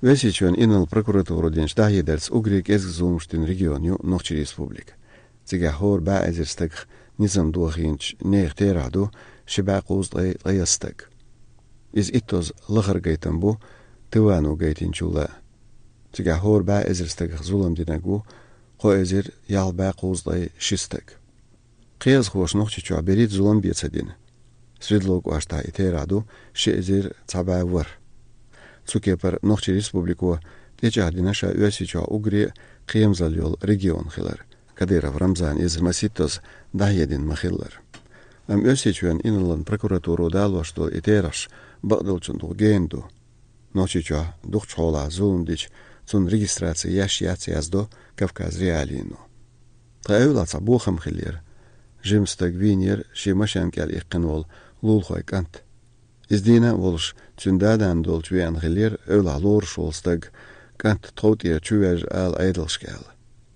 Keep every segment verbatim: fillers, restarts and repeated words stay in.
Весичвен инал прокуратуру день штахидерц угрик эзг зумштин регионю Нохчи республик. Цига хор ба эзерстек низам дуахинч нех тераду шиба кузлай лаястек. Из итоз лахар гайтамбу тывану гайтинчула. Цига хор ба эзерстек зулам динагу хо эзер ял ба кузлай шистек. Қияз хош Нохчи чуа берит зулам бецадин. Средлог ашта и тераду ши эзер цаба вар. Цукепер Нохчи республику течахдинаша Весичва угри қиемзальёл регион хилар. Кадыров Рамзан из Маситос дахедин махиллар. Ам Весичвен инлан прокуратуру дало, что и тераш багдалчунду генду. Нохчичва духчхола зундич цун регистрации яшьяци яздо Кавказ реалину. Таэвлаца бухам хиллер. Жимстаг винер шимашанкал иккенвол лулхой кант. Издина волш цундадан долчвен хиллер өвла лор шолстаг кант троутир чувер ал айдлшкал.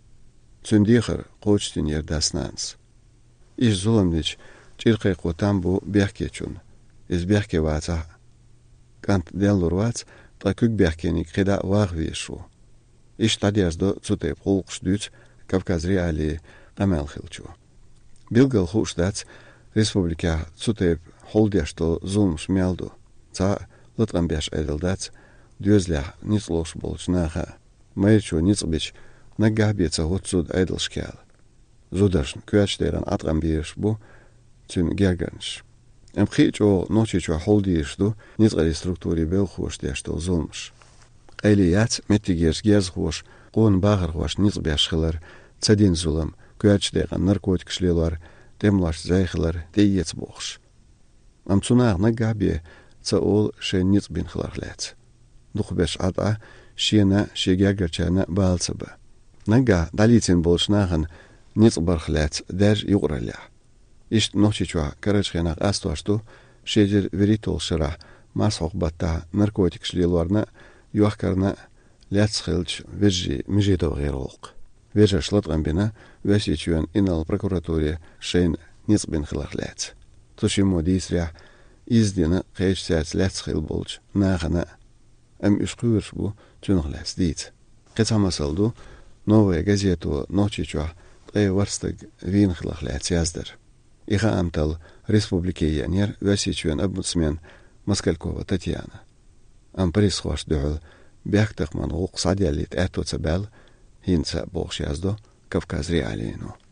Цундихер қочтин ердаснанс. Иш зуламнич чирқай қотамбу бехкечун. Из бехке ваца кант деллур вац такук бехкеник хида вағвишу. Иш тадяздо цутеп қолқшдуц Кавказ реали қамалхилчу. Билгал хуштац республика цутеп холдяшто зулмш мялду. Ца латрамбяш айдалдац дюзлях ницлош болчнаха. Майчу ницбич нагабица готсуд айдалшкал. Зудашн куачдеран атрамбиеш бу цун герганш. Эмхичо ночичо холдиешду ницгари структури белхуштяшто зулмш. Элияц метигерс гезхуш қон бағырғуаш ницбяшхылар цадин зулам куачдеран наркотикшлелар темлаш зайхлар дейец бохш. Амцунар нагаби ца ол ше ницбин хларлец. Духбеш ата шена шегягерчана балцаба. Нага далицин болшнахан ницбархлец дер юграля. Ишт нохчичва карачхенах астуашту шедер веритол шира масхохбата наркотикшлеларна юахкарна ляцхилч вежи мижидо геролк. Вежа шлатгамбина Весичвен инал прокуратуре шейн ницбин хларлец. Тушимо дисря издина қейшсяц ляцхил болч нахана ам ишкуершбу тюнхляц диц. Қецамасалду новая газету Нохчичва қей варстаг винхлахляц яздыр. Иха амтал республики янер Весичвен обмуцмен Москалькова Татьяна. Ам присхваш дюл бяхтахман уқ садялит эту цабел хинца бохш яздо Кавказ реалину.